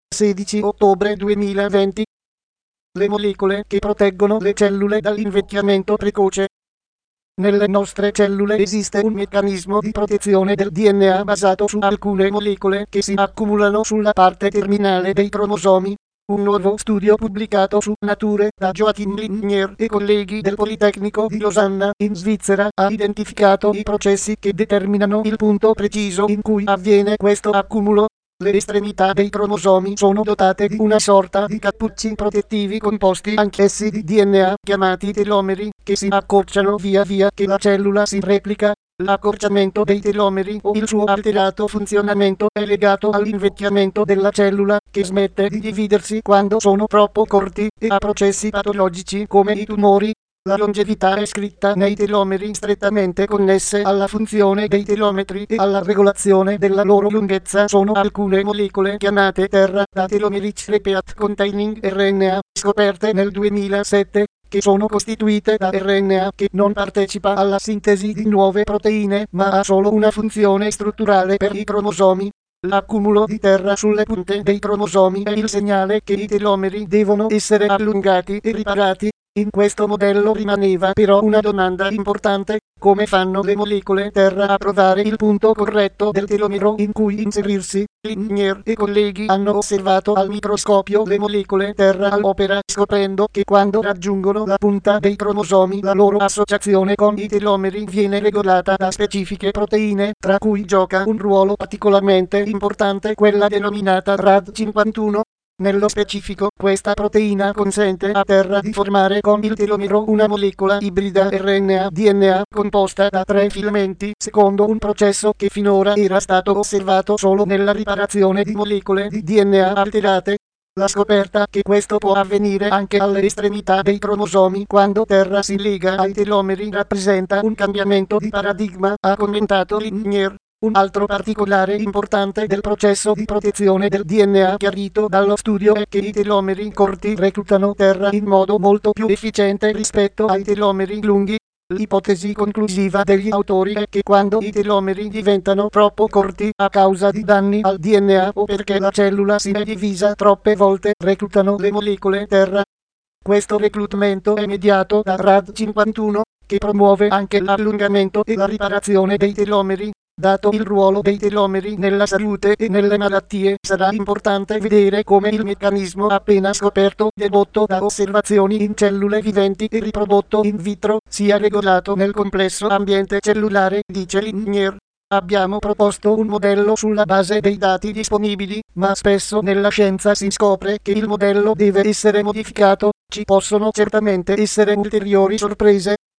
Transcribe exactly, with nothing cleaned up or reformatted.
sedici ottobre duemilaventi. Le molecole che proteggono le cellule dall'invecchiamento precoce. Nelle nostre cellule esiste un meccanismo di protezione del D N A basato su alcune molecole che si accumulano sulla parte terminale dei cromosomi. Un nuovo studio pubblicato su Nature da Joachim Lignier e colleghi del Politecnico di Losanna in Svizzera ha identificato i processi che determinano il punto preciso in cui avviene questo accumulo. Le estremità dei cromosomi sono dotate di una sorta di cappucci protettivi composti anch'essi di D N A chiamati telomeri, che si accorciano via via che la cellula si replica. L'accorciamento dei telomeri o il suo alterato funzionamento è legato all'invecchiamento della cellula, che smette di dividersi quando sono troppo corti, e a processi patologici come i tumori. La longevità è scritta nei telomeri strettamente connesse alla funzione dei telometri e alla regolazione della loro lunghezza sono alcune molecole chiamate terra da telomeric repeat containing R N A, scoperte nel duemilasette, che sono costituite da R N A che non partecipa alla sintesi di nuove proteine, ma ha solo una funzione strutturale per i cromosomi. L'accumulo di terra sulle punte dei cromosomi è il segnale che i telomeri devono essere allungati e riparati. In questo modello rimaneva però una domanda importante: come fanno le molecole terra a trovare il punto corretto del telomero in cui inserirsi? Lignier e colleghi hanno osservato al microscopio le molecole terra all'opera, scoprendo che quando raggiungono la punta dei cromosomi la loro associazione con i telomeri viene regolata da specifiche proteine, tra cui gioca un ruolo particolarmente importante quella denominata R A D cinquantuno. Nello specifico, questa proteina consente a terra di formare con il telomero una molecola ibrida R N A D N A composta da tre filamenti, secondo un processo che finora era stato osservato solo nella riparazione di molecole di D N A alterate. La scoperta che questo può avvenire anche alle estremità dei cromosomi quando terra si lega ai telomeri rappresenta un cambiamento di paradigma, ha commentato Lignier. Un altro particolare importante del processo di protezione del D N A chiarito dallo studio è che i telomeri corti reclutano terra in modo molto più efficiente rispetto ai telomeri lunghi. L'ipotesi conclusiva degli autori è che quando i telomeri diventano troppo corti a causa di danni al D N A o perché la cellula si è divisa troppe volte, reclutano le molecole terra. Questo reclutamento è mediato da R A D cinquantuno, che promuove anche l'allungamento e la riparazione dei telomeri. Dato il ruolo dei telomeri nella salute e nelle malattie, sarà importante vedere come il meccanismo appena scoperto, dedotto da osservazioni in cellule viventi e riprodotto in vitro, sia regolato nel complesso ambiente cellulare, dice Lignier. Abbiamo proposto un modello sulla base dei dati disponibili, ma spesso nella scienza si scopre che il modello deve essere modificato. Ci possono certamente essere ulteriori sorprese.